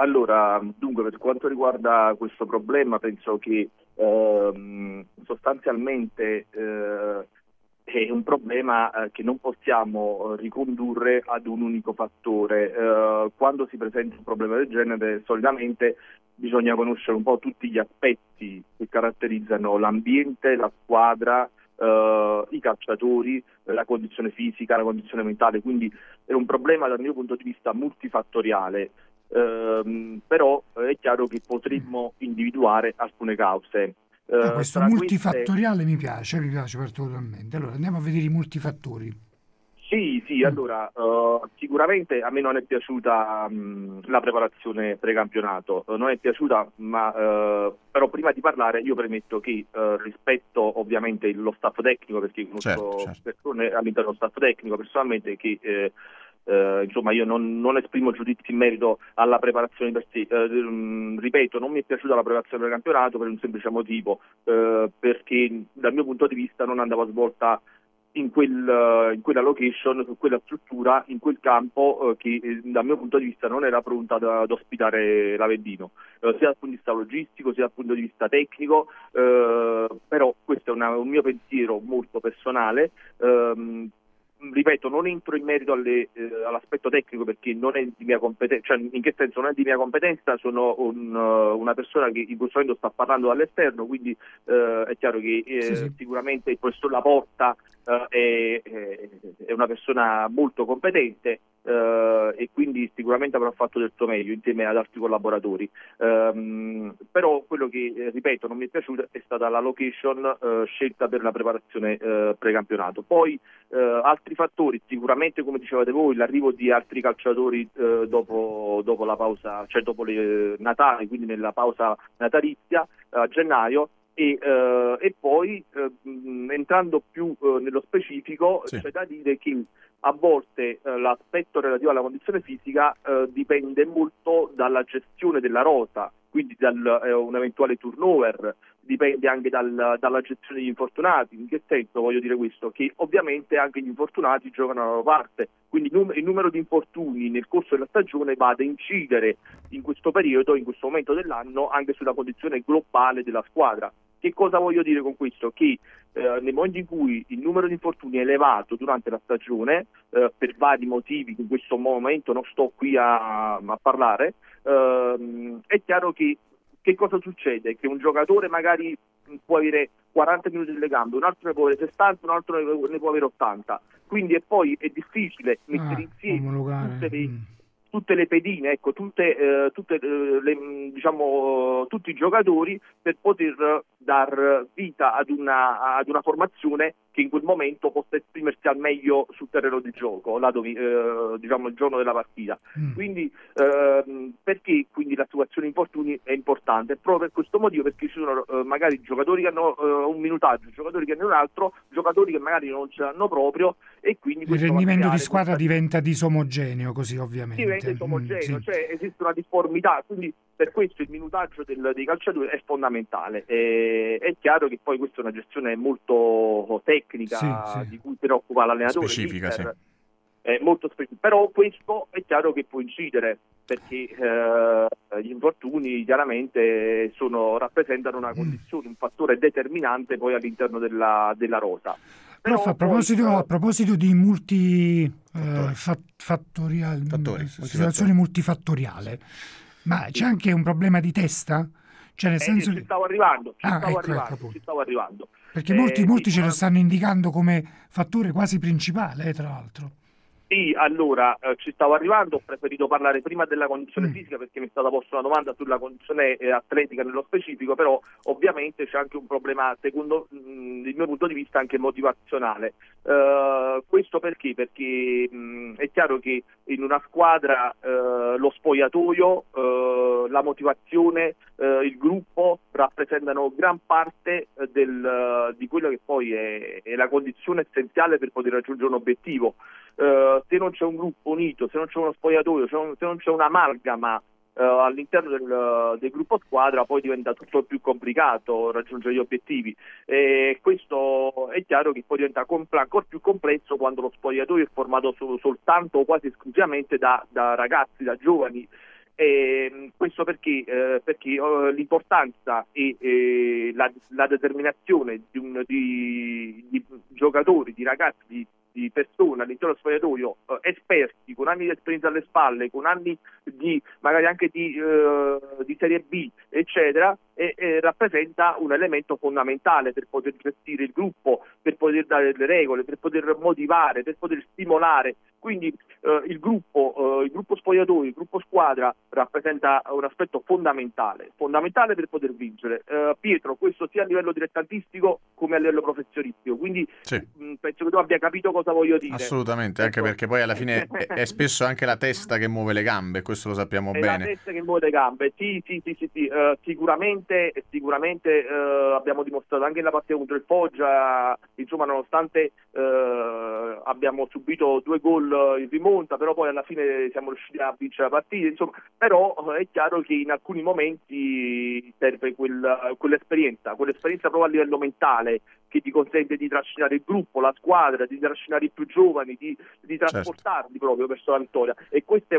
Allora, dunque, per quanto riguarda questo problema, penso che sostanzialmente è un problema che non possiamo ricondurre ad un unico fattore. Quando si presenta un problema del genere, solitamente bisogna conoscere un po' tutti gli aspetti che caratterizzano l'ambiente, la squadra, i calciatori, la condizione fisica, la condizione mentale, quindi è un problema dal mio punto di vista multifattoriale. Però è chiaro che potremmo individuare alcune cause. Questo Tra queste, multifattoriale mi piace particolarmente. Allora andiamo a vedere i multifattori. sì, Mm. allora, sicuramente a me non è piaciuta la preparazione precampionato, non è piaciuta, ma però prima di parlare io premetto che rispetto ovviamente lo staff tecnico, perché Certo, conosco certo. persone all'interno dello staff tecnico personalmente che insomma io non esprimo giudizi in merito alla preparazione per sé. Ripeto, non mi è piaciuta la preparazione del campionato per un semplice motivo, perché dal mio punto di vista non andava svolta in quella location, su quella struttura, in quel campo che dal mio punto di vista non era pronta ad ospitare l'Avellino, sia dal punto di vista logistico sia dal punto di vista tecnico, però questo è un mio pensiero molto personale. Ripeto, non entro in merito all'aspetto tecnico perché non è di mia competenza, cioè in che senso non è di mia competenza, sono una persona che in questo momento sta parlando dall'esterno, quindi è chiaro che Sì, sì. sicuramente il professor Laporta è una persona molto competente e quindi sicuramente avrà fatto del suo meglio insieme ad altri collaboratori. Però quello che, ripeto, non mi è piaciuto è stata la location scelta per la preparazione precampionato. Poi altri fattori, sicuramente come dicevate voi, l'arrivo di altri calciatori dopo la pausa, cioè dopo le Natali, quindi nella pausa natalizia a gennaio. E poi entrando più nello specifico, Sì. c'è da dire che a volte l'aspetto relativo alla condizione fisica dipende molto dalla gestione della rosa, quindi un eventuale turnover, dipende anche dalla gestione degli infortunati. In che senso voglio dire questo? Che ovviamente anche gli infortunati giocano la loro parte, quindi il numero di infortuni nel corso della stagione va ad incidere in questo periodo, in questo momento dell'anno, anche sulla condizione globale della squadra. Che cosa voglio dire con questo? Che nel momento in cui il numero di infortuni è elevato durante la stagione, per vari motivi che in questo momento non sto qui a parlare, è chiaro che cosa succede? Che un giocatore magari può avere 40 minuti nelle gambe, un altro ne può avere 60, un altro ne può avere 80. Quindi e poi è difficile mettere insieme Omologare. tutte le pedine, ecco, tutti i giocatori per poter dar vita ad una formazione che in quel momento possa esprimersi al meglio sul terreno di gioco, là dove, il giorno della partita. Quindi perché quindi la situazione infortuni è importante? Proprio per questo motivo, perché ci sono magari giocatori che hanno un minutaggio, giocatori che hanno un altro, giocatori che magari non ce l'hanno proprio e quindi Il questo va a rendimento di creare squadra diventa disomogeneo, così ovviamente. diventa omogeneo, Sì. cioè esiste una difformità, quindi per questo il minutaggio dei calciatori è fondamentale. È chiaro che poi questa è una gestione molto Sì, tecnica sì. di cui si preoccupa l'allenatore, il Specifica, sì. mister, è molto specifico, però questo è chiaro che può incidere perché gli infortuni chiaramente rappresentano una condizione, un fattore determinante poi all'interno della rosa. Prof, Però poi a proposito di Fattori, situazione multifattoriale, ma c'è sì. anche un problema di testa? Cioè nel senso Ci che... stavo arrivando, ecco, ci appunto. stavo arrivando. Perché Sì, molti ce lo stanno indicando come fattore quasi principale, tra l'altro. sì, allora ci stavo arrivando, ho preferito parlare prima della condizione Mm. fisica perché mi è stata posta una domanda sulla condizione atletica nello specifico, però ovviamente c'è anche un problema, secondo il mio punto di vista, anche motivazionale. Questo perché? Perché è chiaro che in una squadra lo spogliatoio, la motivazione, il gruppo rappresentano gran parte di quello che poi è la condizione essenziale per poter raggiungere un obiettivo. Se non c'è un gruppo unito, se non c'è uno spogliatoio, se non c'è un'amalgama all'interno del gruppo squadra, poi diventa tutto più complicato raggiungere gli obiettivi. Questo è chiaro che poi diventa ancora più complesso quando lo spogliatoio è formato soltanto o quasi esclusivamente da ragazzi, da giovani. Questo perché l'importanza e la determinazione di giocatori, di ragazzi, di persone all'interno dello spogliatoio esperti, con anni di esperienza alle spalle, con anni magari anche di Serie B, eccetera, rappresenta un elemento fondamentale per poter gestire il gruppo, per poter dare le regole, per poter motivare, per poter stimolare. Quindi il gruppo spogliatoio, il gruppo squadra rappresenta un aspetto fondamentale per poter vincere. Pietro, questo sia a livello dilettantistico come a livello professionistico, quindi Sì. penso che tu abbia capito cosa voglio dire. Assolutamente, anche perché poi alla fine è spesso anche la testa che muove le gambe, questo lo sappiamo bene. La testa che muove le gambe, sì. Sicuramente abbiamo dimostrato anche nella partita contro il Foggia, insomma, nonostante abbiamo subito 2 gol in rimonta, però poi alla fine siamo riusciti a vincere la partita, insomma, però è chiaro che in alcuni momenti serve quell'esperienza proprio a livello mentale, che ti consente di trascinare il gruppo, la squadra, di trascinare i più giovani, di trasportarli proprio verso la vittoria. E questo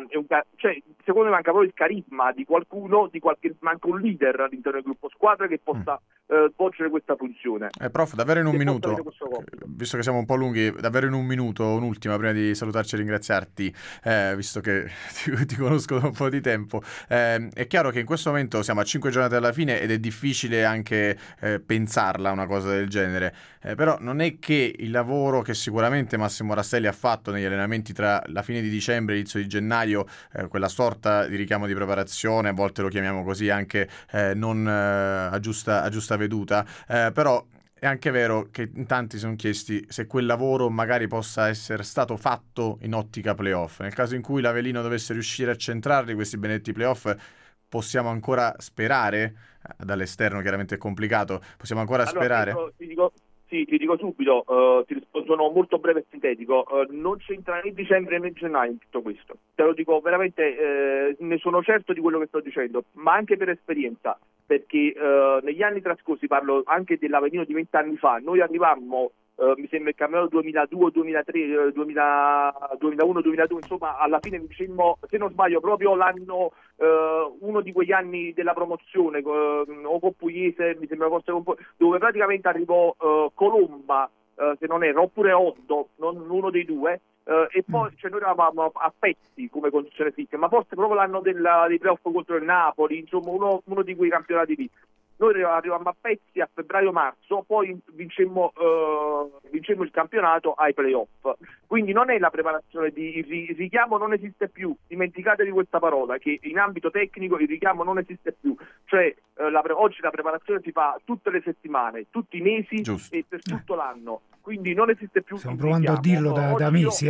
secondo me manca proprio il carisma di qualcuno, manca un leader all'interno del gruppo squadra che possa svolgere questa funzione. Prof, davvero in un minuto, visto che siamo un po' lunghi, davvero in un minuto, un'ultima prima di salutarci e ringraziarti, visto che ti conosco da un po' di tempo. È chiaro che in questo momento siamo a 5 giornate dalla fine ed è difficile anche pensarla una cosa del genere, però non è che il lavoro che sicuramente Massimo Rastelli ha fatto negli allenamenti tra la fine di dicembre e l'inizio di gennaio, quella sorta di richiamo di preparazione, a volte lo chiamiamo così anche non a giusta veduta, però è anche vero che in tanti si sono chiesti se quel lavoro magari possa essere stato fatto in ottica playoff. Nel caso in cui l'Avellino dovesse riuscire a centrarli questi benedetti playoff, possiamo ancora sperare? Dall'esterno chiaramente è complicato, possiamo ancora sperare? Ti dico subito, sono molto breve e sintetico, non c'entra né dicembre né gennaio in tutto questo, te lo dico veramente, ne sono certo di quello che sto dicendo, ma anche per esperienza, perché negli anni trascorsi, parlo anche dell'Avellino di 20 anni fa, noi arrivammo, mi sembra il campionato 2002, 2003, 2001, 2002, insomma alla fine vincemmo, se non sbaglio, proprio l'anno, uno di quegli anni della promozione, o con Pugliese, mi sembra forse dove praticamente arrivò Colomba, se non erro, oppure Oddo, non uno dei due, e poi noi eravamo a pezzi come condizione fisica, ma forse proprio l'anno dei playoff contro il Napoli, insomma uno di quei campionati lì. Noi arrivammo a pezzi a febbraio-marzo, poi vincemmo il campionato ai playoff. Quindi non è la preparazione il richiamo non esiste più, dimenticate di questa parola, che in ambito tecnico il richiamo non esiste più. Cioè oggi la preparazione si fa tutte le settimane, tutti i mesi. Giusto. E per tutto l'anno. Quindi non esiste più. Stiamo provando a dirlo da mesi.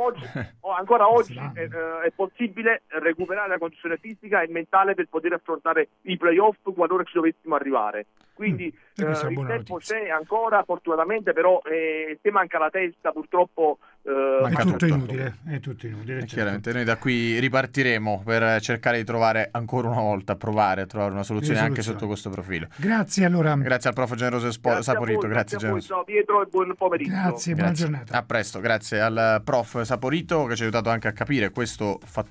Ancora oggi è possibile recuperare la condizione fisica e mentale per poter affrontare i playoff qualora ci dovessimo arrivare. Quindi il tempo c'è ancora, fortunatamente, però se manca la testa purtroppo è tutto inutile. Chiaramente noi da qui ripartiremo per cercare di trovare ancora una volta, provare a trovare una soluzione anche sotto questo profilo. Grazie allora. Grazie al prof Generoso Saporito. Grazie Generoso. Ciao Pietro e buon pomeriggio. Grazie, buona giornata. A presto, grazie al prof Saporito che ci ha aiutato anche a capire questo fattore